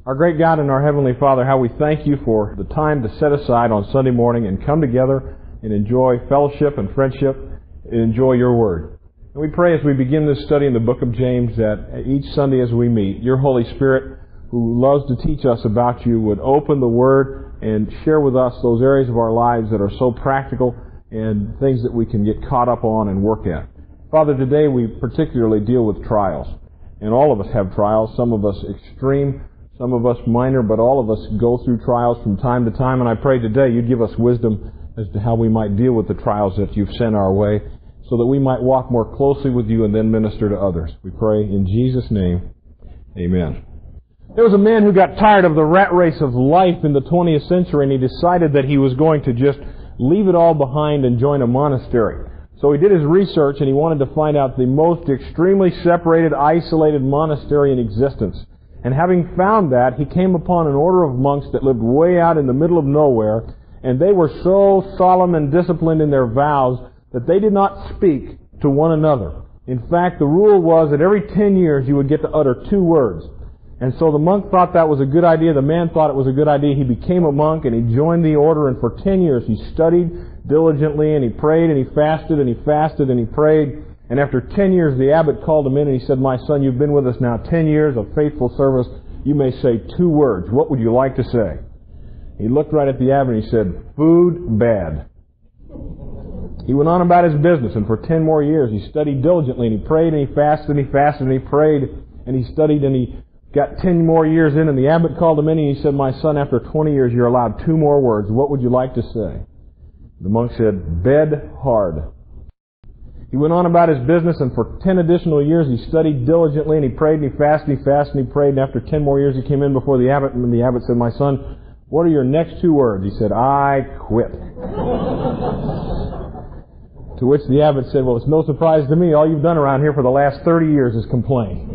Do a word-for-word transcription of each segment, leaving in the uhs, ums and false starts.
Our great God and our Heavenly Father, how we thank you for the time to set aside on Sunday morning and come together and enjoy fellowship and friendship and enjoy your Word. And we pray as we begin this study in the book of James that each Sunday as we meet, your Holy Spirit, who loves to teach us about you, would open the Word and share with us those areas of our lives that are so practical and things that we can get caught up on and work at. Father, today we particularly deal with trials. And all of us have trials, some of us extreme, some of us minor, but all of us go through trials from time to time. And I pray today you'd give us wisdom as to how we might deal with the trials that you've sent our way so that we might walk more closely with you and then minister to others. We pray in Jesus' name, amen. There was a man who got tired of the rat race of life in the twentieth century, and he decided that he was going to just leave it all behind and join a monastery. So he did his research and he wanted to find out the most extremely separated, isolated monastery in existence. And having found that, he came upon an order of monks that lived way out in the middle of nowhere, and they were so solemn and disciplined in their vows that they did not speak to one another. In fact, the rule was that every ten years you would get to utter two words. And so the monk thought that was a good idea. The man thought it was a good idea. He became a monk and he joined the order, and for ten years he studied diligently and he prayed and he fasted and he fasted and he prayed. And after ten years the abbot called him in and he said, "My son, you've been with us now ten years of faithful service. You may say two words. What would you like to say?" He looked right at the abbot and he said, "Food bad." He went on about his business, and for ten more years he studied diligently and he prayed and he fasted and he fasted and he prayed and he studied, and he got ten more years in, and the abbot called him in and he said, "My son, after twenty years you're allowed two more words. What would you like to say?" The monk said, "Bed hard." He went on about his business, and for ten additional years he studied diligently and he prayed and he fasted and he fasted and he prayed, and after ten more years he came in before the abbot, and the abbot said, "My son, what are your next two words?" He said, "I quit." To which the abbot said, "Well, it's no surprise to me. All you've done around here for the last thirty years is complain.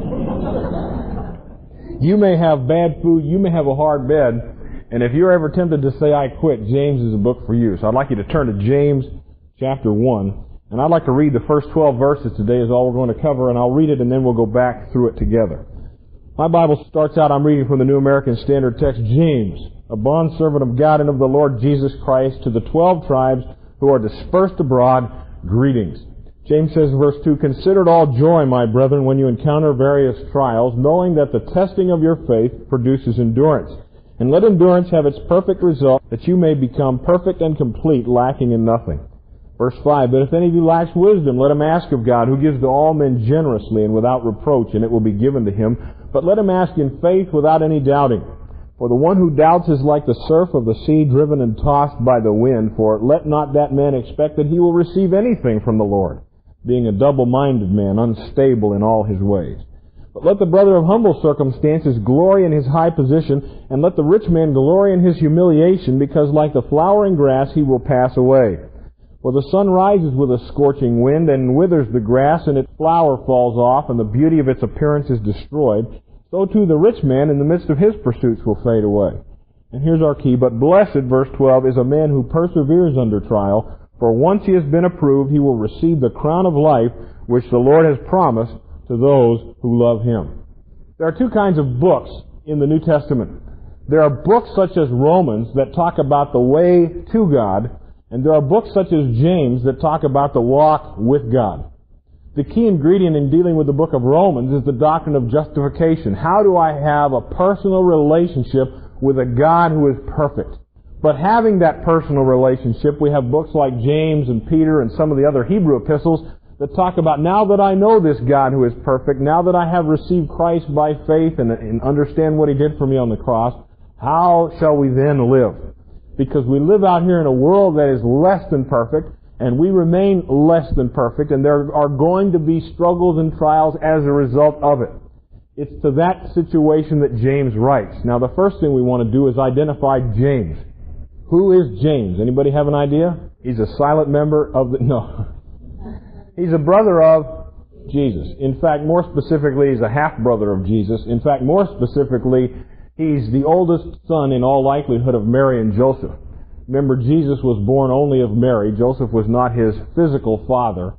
You may have bad food, you may have a hard bed, and if you're ever tempted to say, 'I quit,' James is a book for you." So I'd like you to turn to James chapter one, and I'd like to read the first twelve verses today is all we're going to cover, and I'll read it and then we'll go back through it together. My Bible starts out, I'm reading from the New American Standard Text, "James, a bondservant of God and of the Lord Jesus Christ, to the twelve tribes who are dispersed abroad, greetings." James says in verse two, "Consider it all joy, my brethren, when you encounter various trials, knowing that the testing of your faith produces endurance. And let endurance have its perfect result, that you may become perfect and complete, lacking in nothing." Verse five, "But if any of you lacks wisdom, let him ask of God, who gives to all men generously and without reproach, and it will be given to him. But let him ask in faith without any doubting. For the one who doubts is like the surf of the sea, driven and tossed by the wind. For let not that man expect that he will receive anything from the Lord, being a double-minded man, unstable in all his ways. But let the brother of humble circumstances glory in his high position, and let the rich man glory in his humiliation, because like the flowering grass he will pass away. For the sun rises with a scorching wind, and withers the grass, and its flower falls off, and the beauty of its appearance is destroyed. So too the rich man in the midst of his pursuits will fade away." And here's our key, "But blessed," verse twelve, "is a man who perseveres under trial, for once he has been approved, he will receive the crown of life which the Lord has promised to those who love him." There are two kinds of books in the New Testament. There are books such as Romans that talk about the way to God, and there are books such as James that talk about the walk with God. The key ingredient in dealing with the book of Romans is the doctrine of justification. How do I have a personal relationship with a God who is perfect? But having that personal relationship, we have books like James and Peter and some of the other Hebrew epistles that talk about, now that I know this God who is perfect, now that I have received Christ by faith and, and understand what He did for me on the cross, how shall we then live? Because we live out here in a world that is less than perfect, and we remain less than perfect, and there are going to be struggles and trials as a result of it. It's to that situation that James writes. Now, the first thing we want to do is identify James. Who is James? Anybody have an idea? He's a silent member of the... No. He's a brother of Jesus. In fact, more specifically, he's a half-brother of Jesus. In fact, more specifically, he's the oldest son in all likelihood of Mary and Joseph. Remember, Jesus was born only of Mary. Joseph was not his physical father.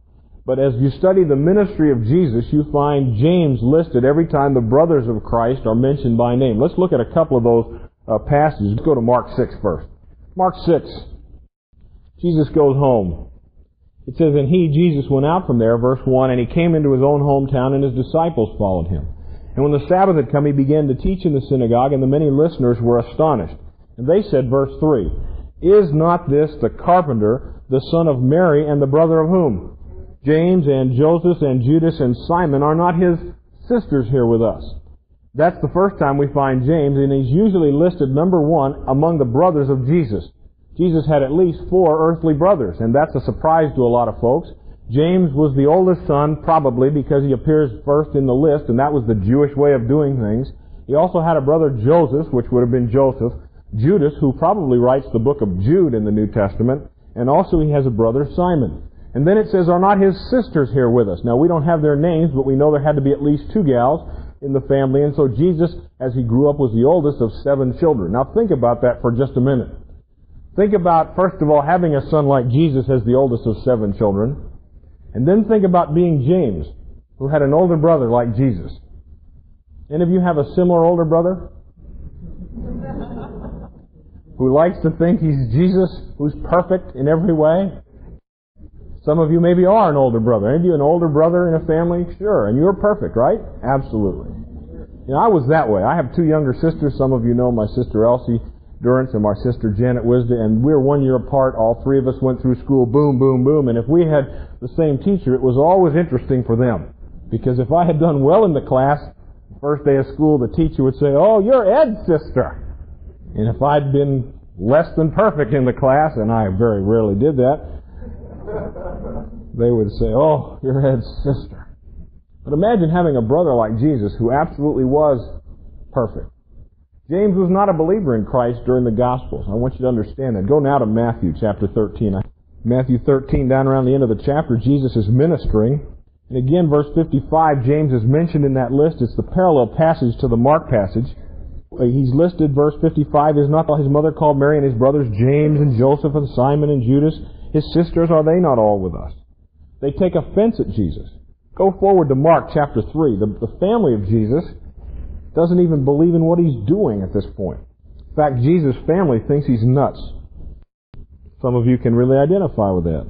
But as you study the ministry of Jesus, you find James listed every time the brothers of Christ are mentioned by name. Let's look at a couple of those uh, passages. Let's go to Mark six first. Mark six. Jesus goes home. It says, and he, Jesus, went out from there, verse one, and he came into his own hometown, and his disciples followed him. And when the Sabbath had come, he began to teach in the synagogue, and the many listeners were astonished. And they said, verse three, is not this the carpenter, the son of Mary, and the brother of whom? James and Joseph and Judas and Simon, are not his sisters here with us? That's the first time we find James, and he's usually listed number one among the brothers of Jesus. Jesus had at least four earthly brothers, and that's a surprise to a lot of folks. James was the oldest son, probably because he appears first in the list, and that was the Jewish way of doing things. He also had a brother Joseph, which would have been Joseph. Judas, who probably writes the book of Jude in the New Testament. And also he has a brother Simon. And then it says, are not his sisters here with us? Now we don't have their names, but we know there had to be at least two gals in the family. And so Jesus, as he grew up, was the oldest of seven children. Now think about that for just a minute. Think about, first of all, having a son like Jesus as the oldest of seven children. And then think about being James, who had an older brother like Jesus. Any of you have a similar older brother? Who likes to think he's Jesus, who's perfect in every way? Some of you maybe are an older brother. Any of you an older brother in a family? Sure. And you're perfect, right? Absolutely. You know, I was that way. I have two younger sisters. Some of you know my sister Elsie Durrance and my sister Janet Wisda, and we're one year apart. All three of us went through school, boom, boom, boom. And if we had the same teacher, it was always interesting for them. Because if I had done well in the class, first day of school, the teacher would say, oh, you're Ed's sister. And if I'd been less than perfect in the class, and I very rarely did that, they would say, oh, you're Ed's sister. But imagine having a brother like Jesus who absolutely was perfect. James was not a believer in Christ during the Gospels. I want you to understand that. Go now to Matthew chapter thirteen. Matthew thirteen, down around the end of the chapter, Jesus is ministering. And again, verse fifty-five, James is mentioned in that list. It's the parallel passage to the Mark passage. He's listed, verse fifty-five, is not his mother called Mary, and his brothers James and Joseph and Simon and Judas? His sisters, are they not all with us? They take offense at Jesus. Go forward to Mark chapter three. The, the family of Jesus doesn't even believe in what he's doing at this point. In fact, Jesus' family thinks he's nuts. Some of you can really identify with that.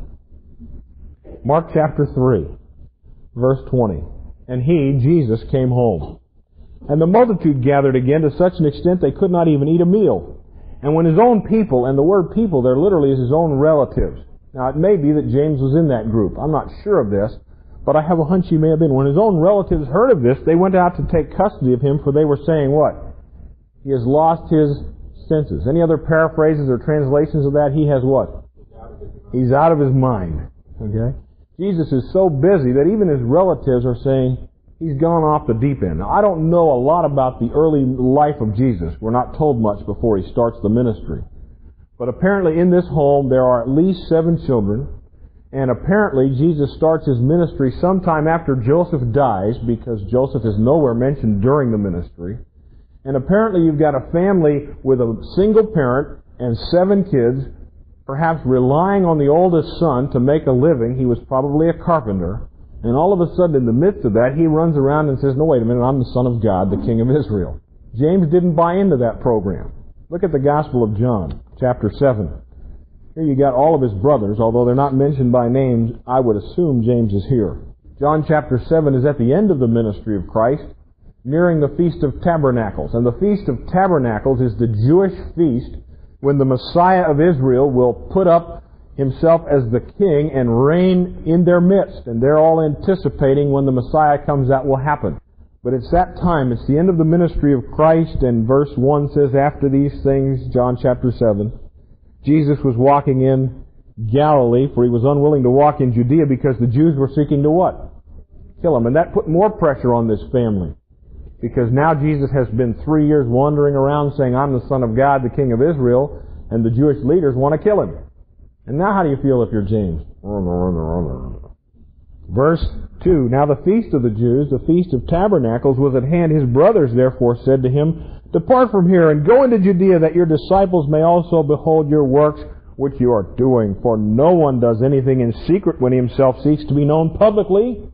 Mark chapter three, verse twenty. And he, Jesus, came home. And the multitude gathered again to such an extent they could not even eat a meal. And when his own people, and the word people there literally is his own relatives. Now it may be that James was in that group. I'm not sure of this, but I have a hunch he may have been. When his own relatives heard of this, they went out to take custody of him, for they were saying what? He has lost his senses. Any other paraphrases or translations of that? He has what? He's out of his mind. Okay? Jesus is so busy that even his relatives are saying, he's gone off the deep end. Now, I don't know a lot about the early life of Jesus. We're not told much before he starts the ministry. But apparently in this home there are at least seven children. And apparently Jesus starts his ministry sometime after Joseph dies, because Joseph is nowhere mentioned during the ministry. And apparently you've got a family with a single parent and seven kids, perhaps relying on the oldest son to make a living. He was probably a carpenter. And all of a sudden, in the midst of that, he runs around and says, no, wait a minute, I'm the Son of God, the King of Israel. James didn't buy into that program. Look at the Gospel of John, chapter seven. Here you got all of his brothers, although they're not mentioned by names. I would assume James is here. John chapter seven is at the end of the ministry of Christ, nearing the Feast of Tabernacles. And the Feast of Tabernacles is the Jewish feast when the Messiah of Israel will put up himself as the king and reign in their midst. And they're all anticipating when the Messiah comes that will happen. But it's that time, it's the end of the ministry of Christ, and verse one says, after these things, John chapter seven, Jesus was walking in Galilee, for he was unwilling to walk in Judea because the Jews were seeking to what? Kill him. And that put more pressure on this family. Because now Jesus has been three years wandering around saying, I'm the Son of God, the King of Israel, and the Jewish leaders want to kill him. And now how do you feel if you're James? Verse two, now the feast of the Jews, the Feast of Tabernacles, was at hand. His brothers therefore said to him, depart from here and go into Judea, that your disciples may also behold your works which you are doing, for no one does anything in secret when he himself seeks to be known publicly.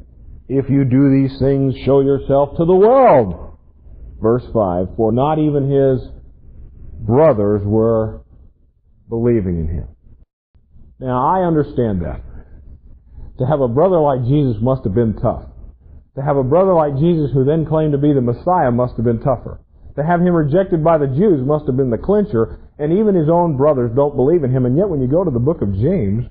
If you do these things, show yourself to the world. Verse five, for not even his brothers were believing in him. Now, I understand that. To have a brother like Jesus must have been tough. To have a brother like Jesus who then claimed to be the Messiah must have been tougher. To have him rejected by the Jews must have been the clincher, and even his own brothers don't believe in him. And yet when you go to the book of James,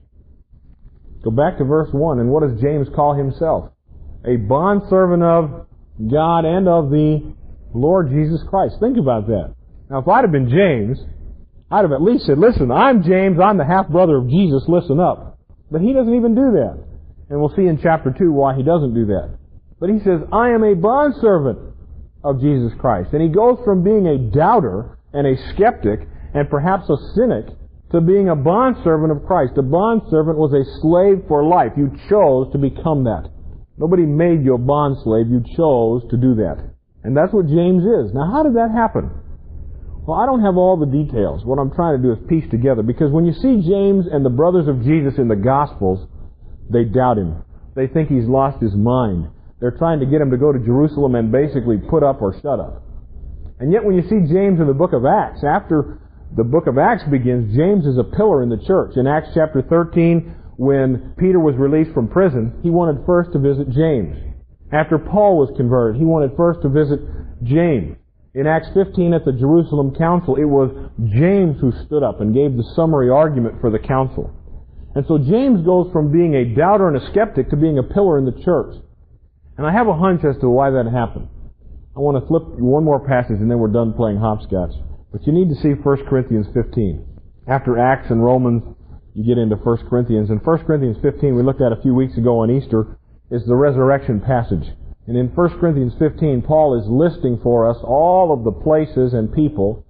go back to verse one, and what does James call himself? A bondservant of God and of the Lord Jesus Christ. Think about that. Now, if I'd have been James, I'd have at least said, listen, I'm James, I'm the half-brother of Jesus, listen up. But he doesn't even do that. And we'll see in chapter two why he doesn't do that. But he says, I am a bondservant of Jesus Christ. And he goes from being a doubter and a skeptic and perhaps a cynic to being a bondservant of Christ. A bondservant was a slave for life. You chose to become that. Nobody made you a bondslave. You chose to do that. And that's what James is. Now, how did that happen? Well, I don't have all the details. What I'm trying to do is piece together. Because when you see James and the brothers of Jesus in the Gospels, they doubt him. They think he's lost his mind. They're trying to get him to go to Jerusalem and basically put up or shut up. And yet when you see James in the book of Acts, after the book of Acts begins, James is a pillar in the church. In Acts chapter thirteen, when Peter was released from prison, he wanted first to visit James. After Paul was converted, he wanted first to visit James. In Acts fifteen at the Jerusalem council, it was James who stood up and gave the summary argument for the council. And so James goes from being a doubter and a skeptic to being a pillar in the church. And I have a hunch as to why that happened. I want to flip one more passage and then we're done playing hopscotch. But you need to see First Corinthians fifteen. After Acts and Romans, you get into First Corinthians. And First Corinthians fifteen, we looked at a few weeks ago on Easter, is the resurrection passage. And in First Corinthians fifteen, Paul is listing for us all of the places and people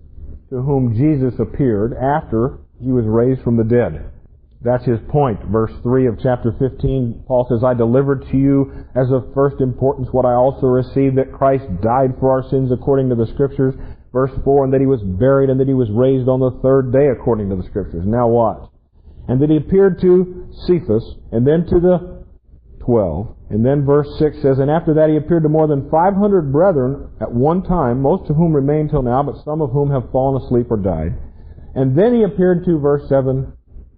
to whom Jesus appeared after he was raised from the dead. That's his point. Verse three of chapter fifteen, Paul says, I delivered to you as of first importance what I also received, that Christ died for our sins according to the Scriptures. Verse four, and that he was buried and that he was raised on the third day according to the Scriptures. Now what? And that he appeared to Cephas, and then to the twelve. And then verse six says, and after that he appeared to more than five hundred brethren at one time, most of whom remain till now, but some of whom have fallen asleep or died. And then he appeared to, verse seven,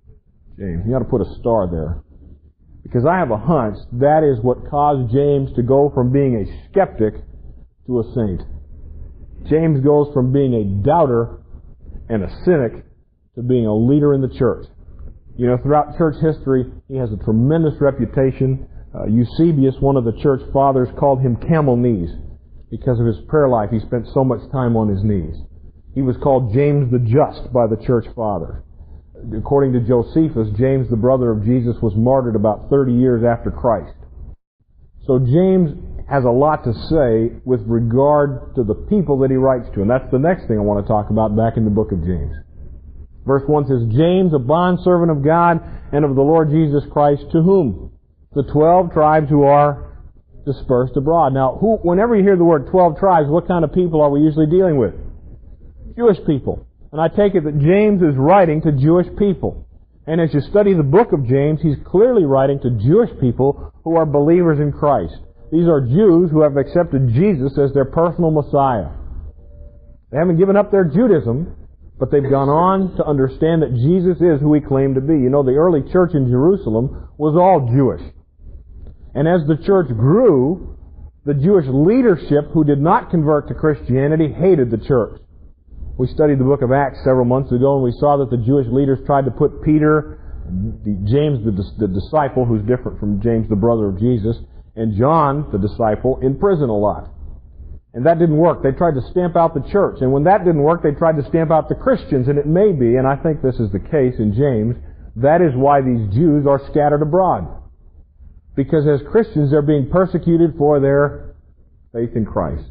James. You ought to put a star there. Because I have a hunch that is what caused James to go from being a skeptic to a saint. James goes from being a doubter and a cynic to being a leader in the church. You know, throughout church history, he has a tremendous reputation. Uh, Eusebius, one of the church fathers, called him camel knees because of his prayer life. He spent so much time on his knees. He was called James the Just by the church fathers. According to Josephus, James, the brother of Jesus, was martyred about thirty years after Christ. So James has a lot to say with regard to the people that he writes to. And that's the next thing I want to talk about back in the book of James. Verse one says, James, a bondservant of God and of the Lord Jesus Christ, to whom? The twelve tribes who are dispersed abroad. Now, who, whenever you hear the word twelve tribes, what kind of people are we usually dealing with? Jewish people. And I take it that James is writing to Jewish people. And as you study the book of James, he's clearly writing to Jewish people who are believers in Christ. These are Jews who have accepted Jesus as their personal Messiah. They haven't given up their Judaism, but they've gone on to understand that Jesus is who he claimed to be. You know, the early church in Jerusalem was all Jewish. And as the church grew, the Jewish leadership who did not convert to Christianity hated the church. We studied the book of Acts several months ago, and we saw that the Jewish leaders tried to put Peter, James the, the disciple, who's different from James the brother of Jesus, and John the disciple, in prison a lot. And that didn't work. They tried to stamp out the church. And when that didn't work, they tried to stamp out the Christians. And it may be, and I think this is the case in James, that is why these Jews are scattered abroad. Because as Christians, they're being persecuted for their faith in Christ.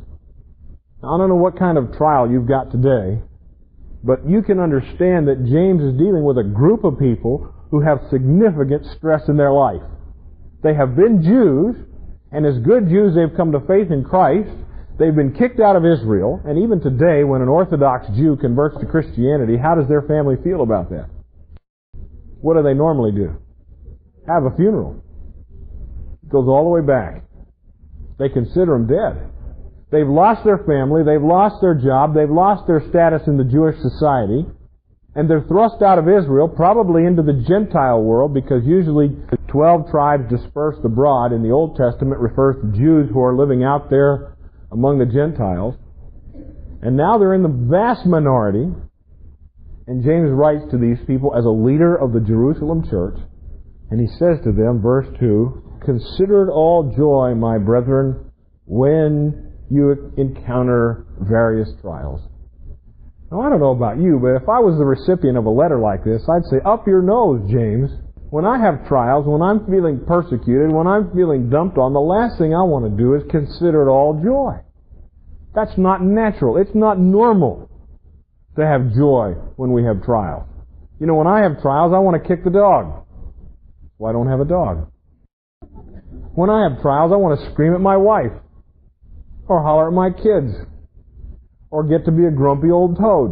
I don't know what kind of trial you've got today, but you can understand that James is dealing with a group of people who have significant stress in their life. They have been Jews, and as good Jews they've come to faith in Christ. They've been kicked out of Israel, and even today, when an Orthodox Jew converts to Christianity, how does their family feel about that? What do they normally do? Have a funeral. It goes all the way back. They consider them dead. They've lost their family, they've lost their job, they've lost their status in the Jewish society, and they're thrust out of Israel, probably into the Gentile world, because usually the twelve tribes dispersed abroad in the Old Testament refers to Jews who are living out there among the Gentiles. And now they're in the vast minority, and James writes to these people as a leader of the Jerusalem church, and he says to them, verse two, "Consider it all joy, my brethren, when you encounter various trials." Now, I don't know about you, but if I was the recipient of a letter like this, I'd say, up your nose, James. When I have trials, when I'm feeling persecuted, when I'm feeling dumped on, the last thing I want to do is consider it all joy. That's not natural. It's not normal to have joy when we have trials. You know, when I have trials, I want to kick the dog. Well, I don't have a dog. When I have trials, I want to scream at my wife, or holler at my kids, or get to be a grumpy old toad.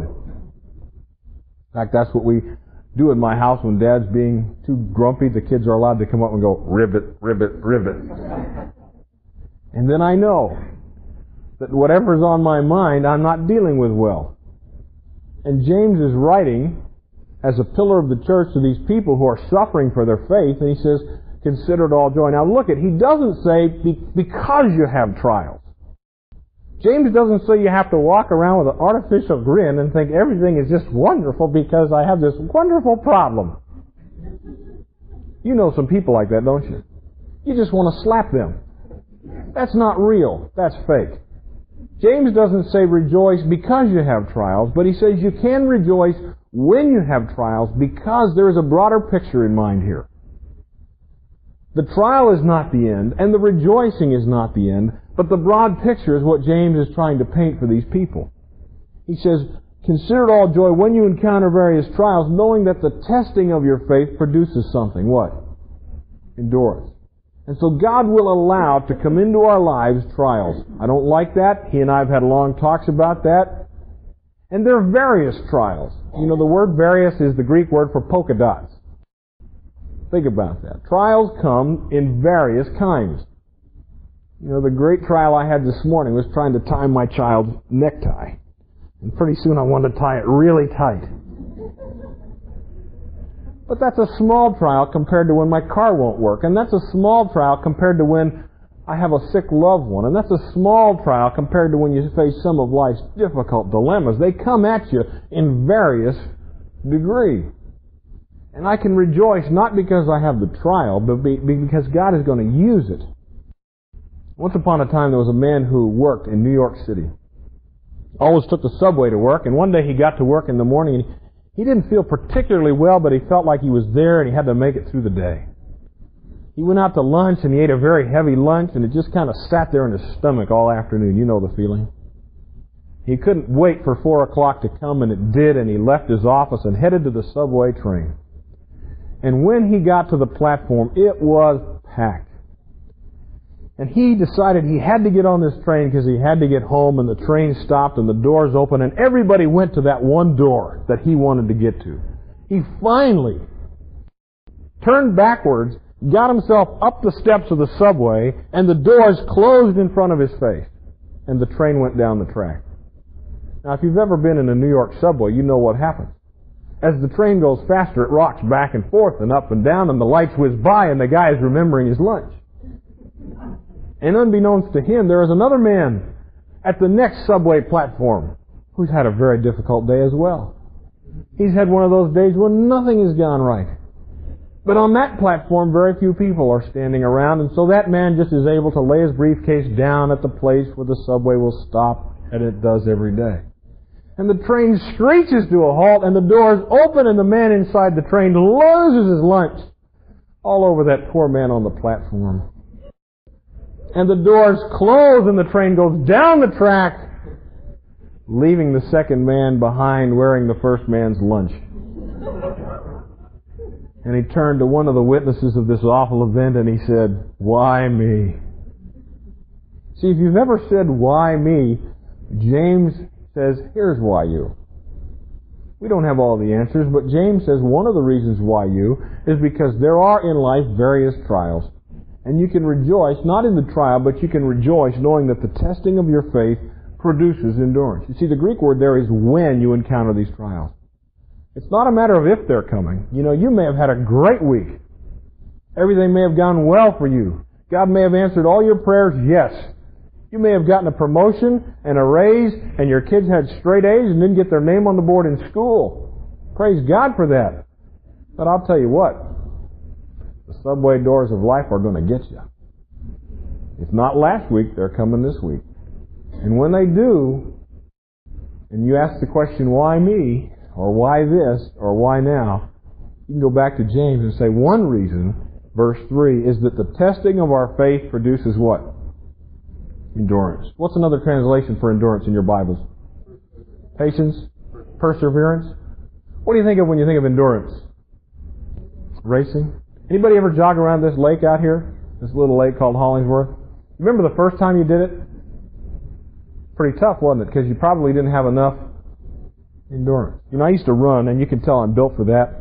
In fact, that's what we do in my house when Dad's being too grumpy. The kids are allowed to come up and go, ribbit, ribbit, ribbit. And then I know that whatever's on my mind, I'm not dealing with well. And James is writing as a pillar of the church to these people who are suffering for their faith, and he says, consider it all joy. Now look at, he doesn't say because you have trials. James doesn't say you have to walk around with an artificial grin and think everything is just wonderful because I have this wonderful problem. You know some people like that, don't you? You just want to slap them. That's not real. That's fake. James doesn't say rejoice because you have trials, but he says you can rejoice when you have trials because there is a broader picture in mind here. The trial is not the end, and the rejoicing is not the end, but the broad picture is what James is trying to paint for these people. He says, consider it all joy when you encounter various trials, knowing that the testing of your faith produces something. What? Endurance. And so God will allow to come into our lives trials. I don't like that. He and I have had long talks about that. And there are various trials. You know, the word various is the Greek word for polka dots. Think about that. Trials come in various kinds. You know, the great trial I had this morning was trying to tie my child's necktie. And pretty soon I wanted to tie it really tight. But that's a small trial compared to when my car won't work. And that's a small trial compared to when I have a sick loved one. And that's a small trial compared to when you face some of life's difficult dilemmas. They come at you in various degrees. And I can rejoice not because I have the trial, but because God is going to use it. Once upon a time, there was a man who worked in New York City. Always took the subway to work, and one day he got to work in the morning, and he didn't feel particularly well, but he felt like he was there, and he had to make it through the day. He went out to lunch, and he ate a very heavy lunch, and it just kind of sat there in his stomach all afternoon. You know the feeling. He couldn't wait for four o'clock to come, and it did, and he left his office and headed to the subway train. And when he got to the platform, it was packed. And he decided he had to get on this train because he had to get home, and the train stopped and the doors opened, and everybody went to that one door that he wanted to get to. He finally turned backwards, got himself up the steps of the subway, and the doors closed in front of his face. And the train went down the track. Now, if you've ever been in a New York subway, you know what happens. As the train goes faster, it rocks back and forth and up and down, and the lights whiz by, and the guy is remembering his lunch. And unbeknownst to him, there is another man at the next subway platform who's had a very difficult day as well. He's had one of those days when nothing has gone right. But on that platform, very few people are standing around, and so that man just is able to lay his briefcase down at the place where the subway will stop, and it does every day. And the train screeches to a halt, and the doors open, and the man inside the train loses his lunch all over that poor man on the platform. And the doors close, and the train goes down the track, leaving the second man behind wearing the first man's lunch. And he turned to one of the witnesses of this awful event, and he said, "Why me?" See, if you've never said, why me, James says, here's why you. We don't have all the answers, but James says one of the reasons why you is because there are in life various trials. And you can rejoice, not in the trial, but you can rejoice knowing that the testing of your faith produces endurance. You see, the Greek word there is when you encounter these trials. It's not a matter of if they're coming. You know, you may have had a great week. Everything may have gone well for you. God may have answered all your prayers, yes. You may have gotten a promotion and a raise, and your kids had straight A's and didn't get their name on the board in school. Praise God for that. But I'll tell you what, the subway doors of life are going to get you. If not last week, they're coming this week. And when they do, and you ask the question, why me? Or why this? Or why now? You can go back to James and say one reason, verse three, is that the testing of our faith produces what? Endurance. What's another translation for endurance in your Bibles? Patience? Perseverance? What do you think of when you think of endurance? Racing? Anybody ever jog around this lake out here? This little lake called Hollingsworth? Remember the first time you did it? Pretty tough, wasn't it? Because you probably didn't have enough endurance. You know, I used to run, and you can tell I'm built for that.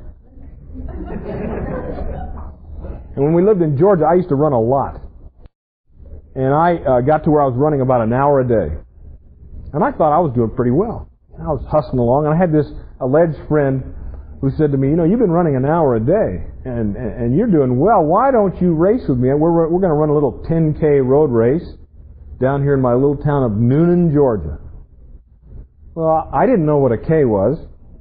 And when we lived in Georgia, I used to run a lot. And I uh, got to where I was running about an hour a day. And I thought I was doing pretty well. I was hustling along, and I had this alleged friend who said to me, you know, you've been running an hour a day, and, and, and you're doing well. Why don't you race with me? We're, we're going to run a little ten K road race down here in my little town of Noonan, Georgia. Well, I didn't know what a K was.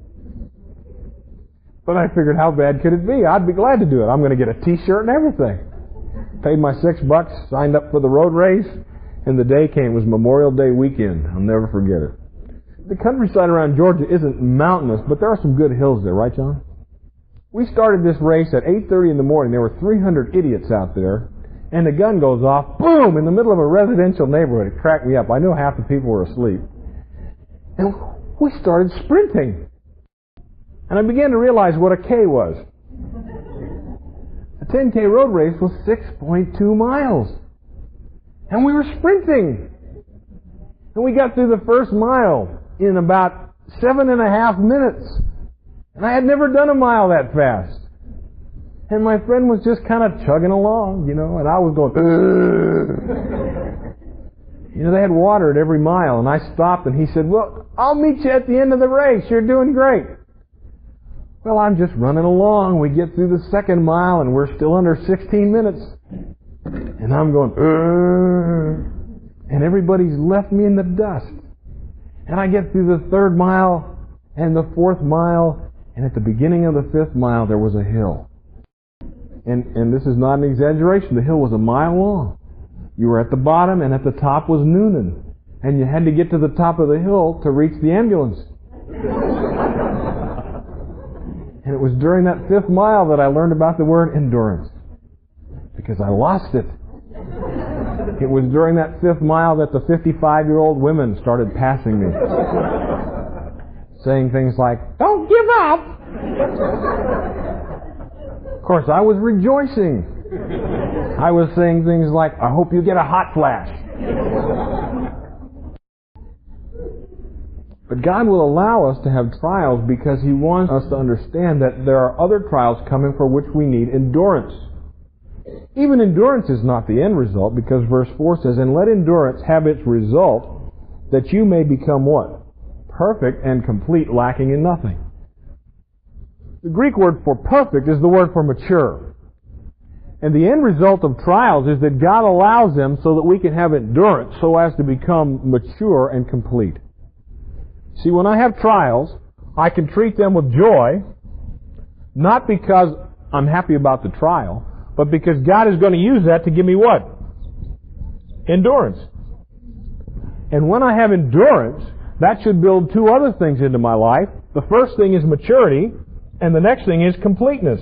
But I figured, how bad could it be? I'd be glad to do it. I'm going to get a T-shirt and everything. Paid my six bucks, signed up for the road race, and the day came. It was Memorial Day weekend. I'll never forget it. The countryside around Georgia isn't mountainous, but there are some good hills there, right, John? We started this race at eight thirty in the morning. There were three hundred idiots out there, and the gun goes off, boom, in the middle of a residential neighborhood. It cracked me up. I knew half the people were asleep. And we started sprinting. And I began to realize what a K was. A ten K road race was six point two miles. And we were sprinting. And we got through the first mile in about seven and a half minutes. And I had never done a mile that fast. And my friend was just kind of chugging along, you know, and I was going, ugh. You know, they had water at every mile, and I stopped, and he said, well, I'll meet you at the end of the race. You're doing great. Well, I'm just running along. We get through the second mile, and we're still under sixteen minutes. And I'm going, ugh. And everybody's left me in the dust. And I get through the third mile, and the fourth mile, and at the beginning of the fifth mile, there was a hill. And, and this is not an exaggeration. The hill was a mile long. You were at the bottom, and at the top was Noonan. And you had to get to the top of the hill to reach the ambulance. And it was during that fifth mile that I learned about the word endurance. Because I lost it. It was during that fifth mile that the fifty-five-year-old women started passing me. Saying things like, don't give up! Of course, I was rejoicing. I was saying things like, I hope you get a hot flash. But God will allow us to have trials because He wants us to understand that there are other trials coming for which we need endurance. Even endurance is not the end result, because verse four says, and let endurance have its result, that you may become what? Perfect and complete, lacking in nothing. The Greek word for perfect is the word for mature. And the end result of trials is that God allows them so that we can have endurance so as to become mature and complete. See, when I have trials, I can treat them with joy, not because I'm happy about the trial, but because God is going to use that to give me what? Endurance. And when I have endurance, that should build two other things into my life. The first thing is maturity, and the next thing is completeness.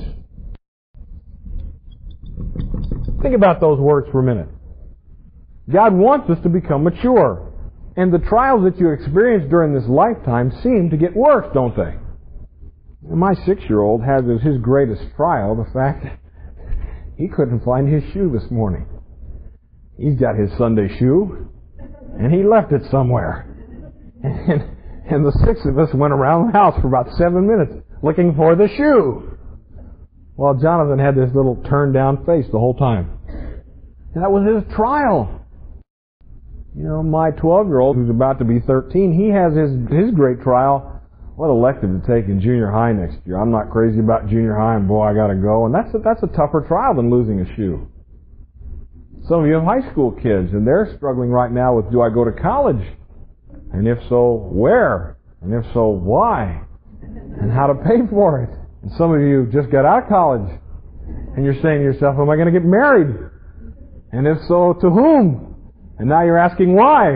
Think about those words for a minute. God wants us to become mature. And the trials that you experience during this lifetime seem to get worse, don't they? My six-year-old has as his greatest trial the fact that he couldn't find his shoe this morning. He's got his Sunday shoe, and he left it somewhere. And, and the six of us went around the house for about seven minutes looking for the shoe. Well, Jonathan had this little turned down face the whole time. And that was his trial. You know, my twelve-year-old, who's about to be thirteen, he has his, his great trial. What elective to take in junior high next year? I'm not crazy about junior high, and boy, I got to go. And that's a, that's a tougher trial than losing a shoe. Some of you have high school kids, and they're struggling right now with, do I go to college? And if so, where? And if so, why? And how to pay for it? And some of you just got out of college, and you're saying to yourself, am I going to get married? And if so, to whom? And now you're asking why.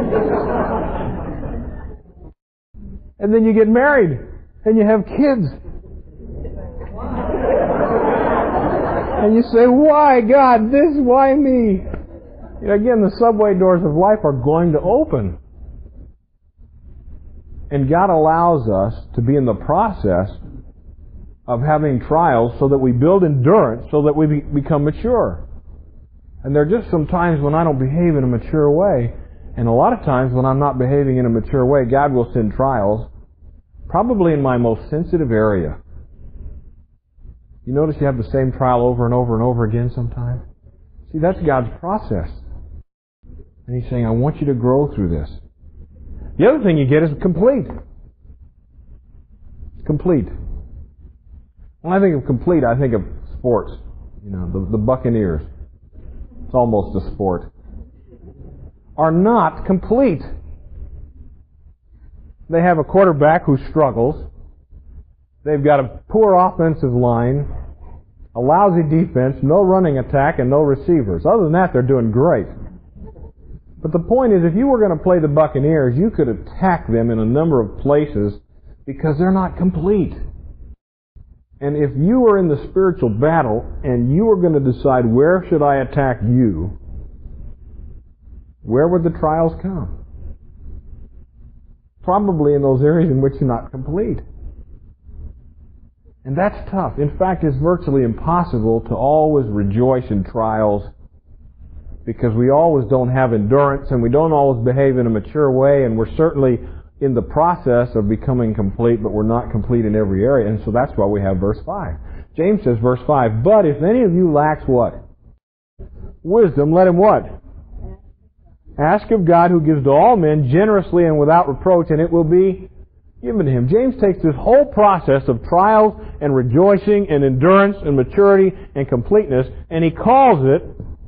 And then you get married, and you have kids. And you say, why, God, this, why me? You know, again, the subway doors of life are going to open. And God allows us to be in the process of having trials so that we build endurance, so that we be, become mature. And there are just some times when I don't behave in a mature way. And a lot of times when I'm not behaving in a mature way, God will send trials, probably in my most sensitive area. You notice you have the same trial over and over and over again sometimes? See, that's God's process. And He's saying, I want you to grow through this. The other thing you get is complete. Complete. When I think of complete, I think of sports. You know, the, the Buccaneers. It's almost a sport. Are not complete. They have a quarterback who struggles. They've got a poor offensive line, a lousy defense, no running attack, and no receivers. Other than that, they're doing great. But the point is, if you were going to play the Buccaneers, you could attack them in a number of places because they're not complete. And if you were in the spiritual battle and you were going to decide where should I attack you, where would the trials come? Probably in those areas in which you're not complete. And that's tough. In fact, it's virtually impossible to always rejoice in trials because we always don't have endurance and we don't always behave in a mature way, and we're certainly in the process of becoming complete, but we're not complete in every area. And so that's why we have verse five. James says, verse five, but if any of you lacks what? Wisdom, let him what? Ask of God, who gives to all men generously and without reproach, and it will be given to him. James takes this whole process of trials and rejoicing and endurance and maturity and completeness, and he calls it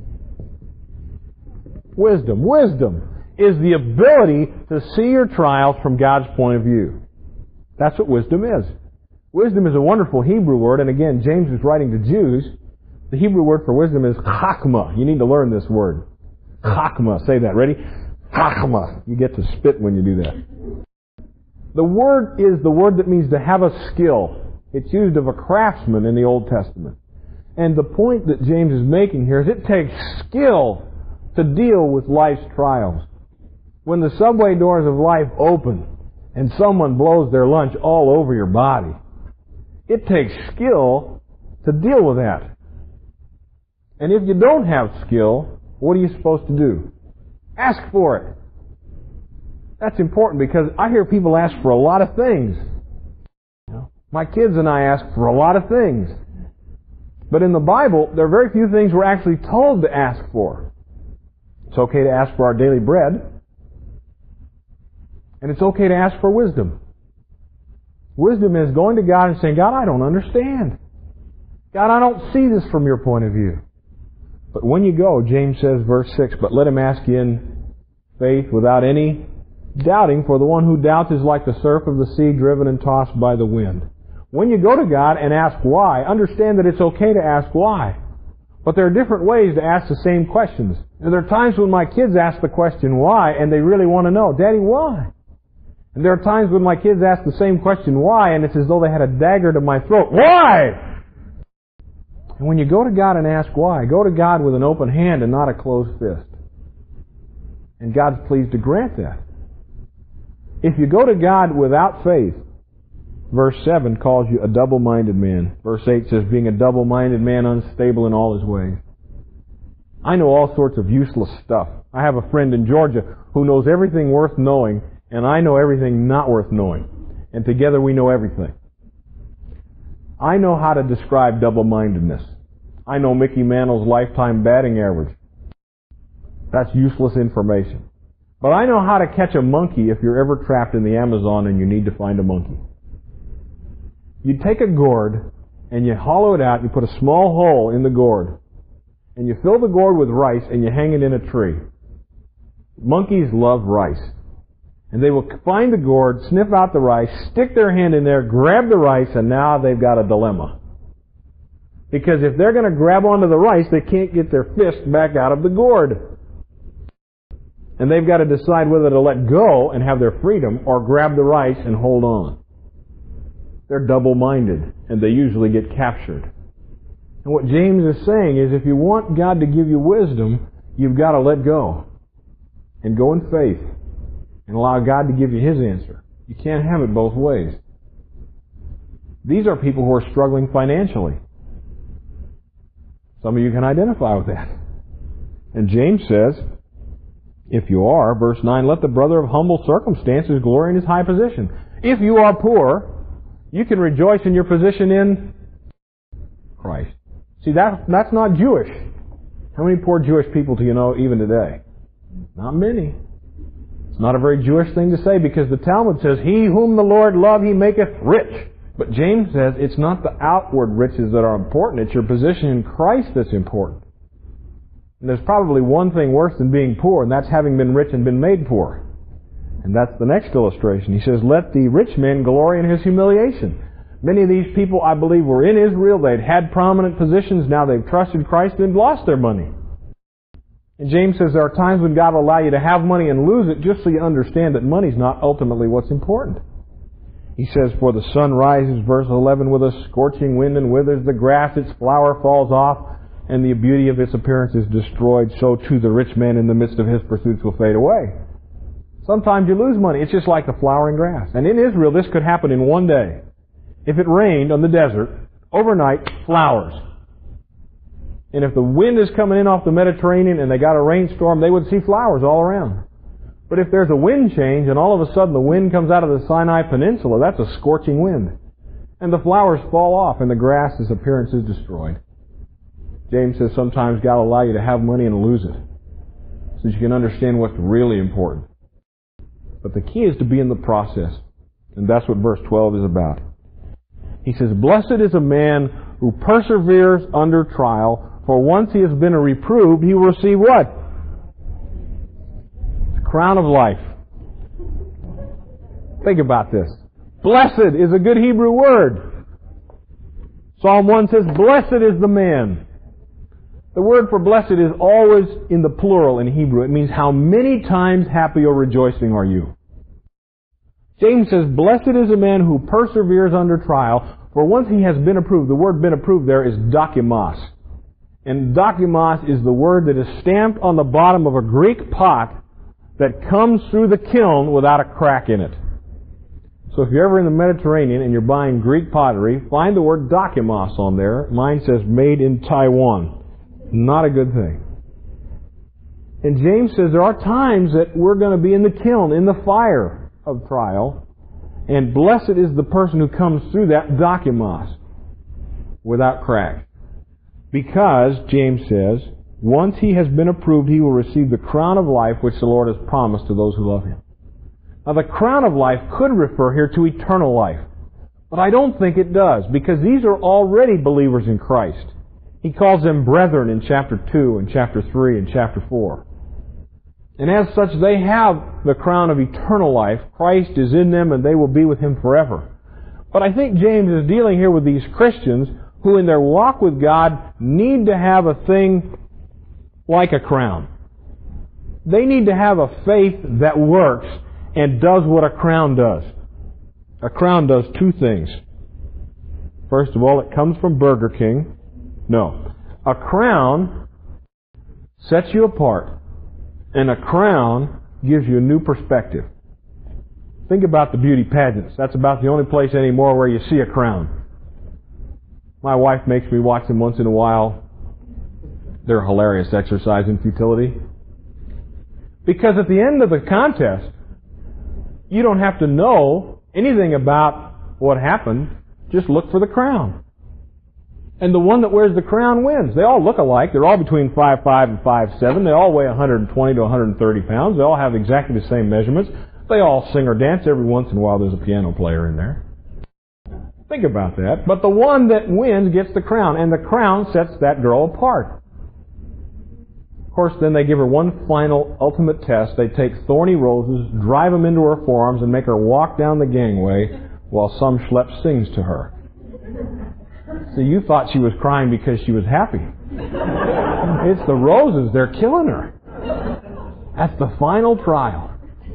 wisdom. Wisdom is the ability to see your trials from God's point of view. That's what wisdom is. Wisdom is a wonderful Hebrew word, and again, James is writing to Jews. The Hebrew word for wisdom is chachma. You need to learn this word. Chachma. Say that. Ready? Chachma. You get to spit when you do that. The word is the word that means to have a skill. It's used of a craftsman in the Old Testament. And the point that James is making here is it takes skill to deal with life's trials. When the subway doors of life open and someone blows their lunch all over your body, it takes skill to deal with that. And if you don't have skill, what are you supposed to do? Ask for it. That's important because I hear people ask for a lot of things. You know, my kids and I ask for a lot of things. But in the Bible, there are very few things we're actually told to ask for. It's okay to ask for our daily bread. And it's okay to ask for wisdom. Wisdom is going to God and saying, God, I don't understand. God, I don't see this from your point of view. But when you go, James says, verse six, but let him ask you in faith without any doubting, for the one who doubts is like the surf of the sea driven and tossed by the wind. When you go to God and ask why, understand that it's okay to ask why. But there are different ways to ask the same questions. And there are times when my kids ask the question why, and they really want to know, Daddy, why? And there are times when my kids ask the same question why, and it's as though they had a dagger to my throat. Why? And when you go to God and ask why, go to God with an open hand and not a closed fist. And God's pleased to grant that. If you go to God without faith, verse seven calls you a double-minded man. Verse eight says, being a double-minded man, unstable in all his ways. I know all sorts of useless stuff. I have a friend in Georgia who knows everything worth knowing, and I know everything not worth knowing. And together we know everything. I know how to describe double-mindedness. I know Mickey Mantle's lifetime batting average. That's useless information. But I know how to catch a monkey if you're ever trapped in the Amazon and you need to find a monkey. You take a gourd and you hollow it out, you put a small hole in the gourd, and you fill the gourd with rice and you hang it in a tree. Monkeys love rice. And they will find the gourd, sniff out the rice, stick their hand in there, grab the rice, and now they've got a dilemma. Because if they're going to grab onto the rice, they can't get their fist back out of the gourd. And they've got to decide whether to let go and have their freedom or grab the rice and hold on. They're double-minded, and they usually get captured. And what James is saying is if you want God to give you wisdom, you've got to let go and go in faith and allow God to give you His answer. You can't have it both ways. These are people who are struggling financially. Some of you can identify with that. And James says, if you are, verse nine, let the brother of humble circumstances glory in his high position. If you are poor, you can rejoice in your position in Christ. See, that, that's not Jewish. How many poor Jewish people do you know even today? Not many. It's not a very Jewish thing to say because the Talmud says, He whom the Lord love, He maketh rich. But James says it's not the outward riches that are important, it's your position in Christ that's important. And there's probably one thing worse than being poor, and that's having been rich and been made poor. And that's the next illustration. He says, let the rich man glory in his humiliation. Many of these people, I believe, were in Israel. They'd had prominent positions. Now they've trusted Christ and lost their money. And James says there are times when God will allow you to have money and lose it just so you understand that money's not ultimately what's important. He says, for the sun rises, verse eleven, with a scorching wind and withers the grass, its flower falls off, and the beauty of its appearance is destroyed. So too the rich man in the midst of his pursuits will fade away. Sometimes you lose money. It's just like the flowering grass. And in Israel, this could happen in one day. If it rained on the desert, overnight, flowers. And if the wind is coming in off the Mediterranean and they got a rainstorm, they would see flowers all around. But if there's a wind change and all of a sudden the wind comes out of the Sinai Peninsula, that's a scorching wind. And the flowers fall off and the grass's appearance is destroyed. James says sometimes God will allow you to have money and lose it so that you can understand what's really important. But the key is to be in the process. And that's what verse twelve is about. He says, blessed is a man who perseveres under trial, for once he has been reproved, he will receive what? The crown of life. Think about this. Blessed is a good Hebrew word. Psalm one says, blessed is the man. The word for blessed is always in the plural in Hebrew. It means how many times happy or rejoicing are you? James says, blessed is a man who perseveres under trial, for once he has been approved. The word been approved there is dokimos. And dokimos is the word that is stamped on the bottom of a Greek pot that comes through the kiln without a crack in it. So if you're ever in the Mediterranean and you're buying Greek pottery, find the word dokimos on there. Mine says made in Taiwan. Not a good thing. And James says there are times that we're going to be in the kiln, in the fire of trial, and blessed is the person who comes through that dokimos without crack. Because, James says, once he has been approved, he will receive the crown of life which the Lord has promised to those who love Him. Now, the crown of life could refer here to eternal life, but I don't think it does, because these are already believers in Christ. He calls them brethren in chapter two and chapter three and chapter four. And as such, they have the crown of eternal life. Christ is in them and they will be with Him forever. But I think James is dealing here with these Christians who in their walk with God need to have a thing like a crown. They need to have a faith that works and does what a crown does. A crown does two things. First of all, it comes from Burger King. No. A crown sets you apart. And a crown gives you a new perspective. Think about the beauty pageants. That's about the only place anymore where you see a crown. My wife makes me watch them once in a while. They're a hilarious exercise in futility. Because at the end of the contest, you don't have to know anything about what happened. Just look for the crown. And the one that wears the crown wins. They all look alike. They're all between five foot five and five foot seven. They all weigh one hundred twenty to one hundred thirty pounds. They all have exactly the same measurements. They all sing or dance. Every once in a while there's a piano player in there. Think about that. But the one that wins gets the crown, and the crown sets that girl apart. Of course, then they give her one final, ultimate test. They take thorny roses, drive them into her forearms, and make her walk down the gangway while some schlep sings to her. So you thought she was crying because she was happy. It's the roses. They're killing her. That's the final trial.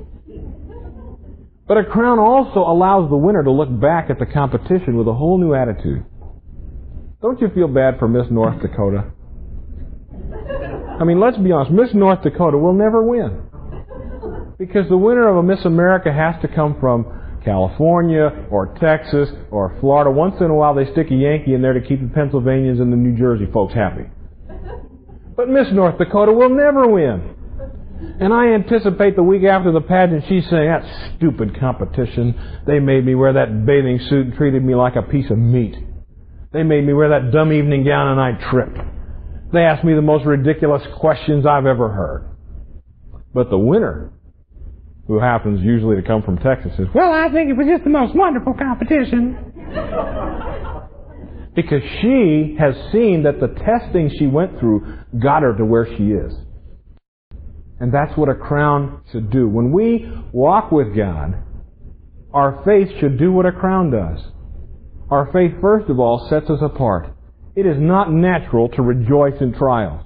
But a crown also allows the winner to look back at the competition with a whole new attitude. Don't you feel bad for Miss North Dakota? I mean, let's be honest. Miss North Dakota will never win. Because the winner of a Miss America has to come from California or Texas or Florida. Once in a while they stick a Yankee in there to keep the Pennsylvanians and the New Jersey folks happy. But Miss North Dakota will never win. And I anticipate the week after the pageant she's saying, that stupid competition. They made me wear that bathing suit and treated me like a piece of meat. They made me wear that dumb evening gown and I tripped. They asked me the most ridiculous questions I've ever heard. But the winner, who happens usually to come from Texas, says, well, I think it was just the most wonderful competition. Because she has seen that the testing she went through got her to where she is. And that's what a crown should do. When we walk with God, our faith should do what a crown does. Our faith, first of all, sets us apart. It is not natural to rejoice in trials.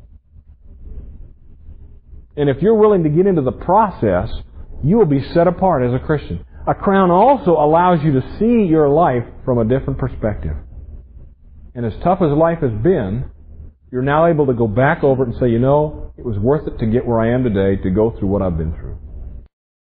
And if you're willing to get into the process, you will be set apart as a Christian. A crown also allows you to see your life from a different perspective. And as tough as life has been, you're now able to go back over it and say, you know, it was worth it to get where I am today, to go through what I've been through.